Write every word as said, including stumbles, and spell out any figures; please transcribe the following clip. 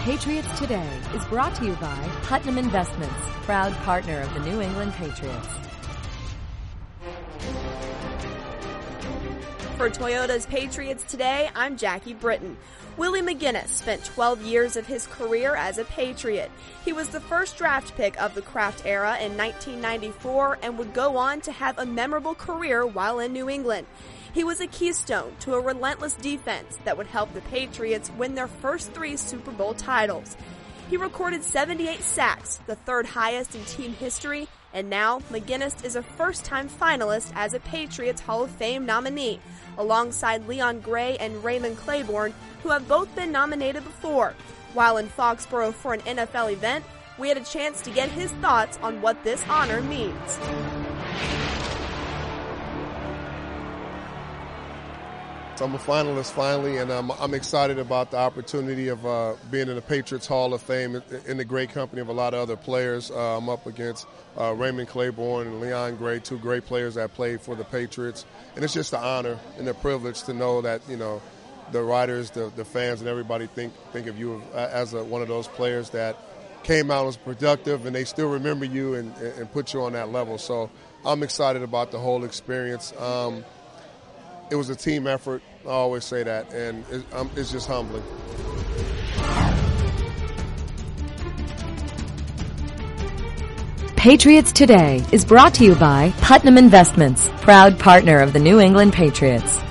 Patriots Today is brought to you by Putnam Investments, proud partner of the New England Patriots. For Toyota's Patriots Today, I'm Jackie Britton. Willie McGinnis spent twelve years of his career as a Patriot. He was the first draft pick of the Kraft era in nineteen ninety-four and would go on to have a memorable career while in New England. He was a keystone to a relentless defense that would help the Patriots win their first three Super Bowl titles. He recorded seventy-eight sacks, the third highest in team history, and now McGinnis is a first-time finalist as a Patriots Hall of Fame nominee, alongside Leon Gray and Raymond Claiborne, who have both been nominated before. While in Foxborough for an N F L event, we had a chance to get his thoughts on what this honor means. I'm a finalist finally, and um, I'm excited about the opportunity of uh, being in the Patriots Hall of Fame in the great company of a lot of other players. Uh, I'm up against uh, Raymond Claiborne and Leon Gray, two great players that played for the Patriots. And it's just an honor and a privilege to know that, you know, the writers, the, the fans, and everybody think think of you as a, one of those players that came out as productive, and they still remember you and, and put you on that level. So I'm excited about the whole experience. Um, It was a team effort. I always say that, and it, um, it's just humbling. Patriots Today is brought to you by Putnam Investments, proud partner of the New England Patriots.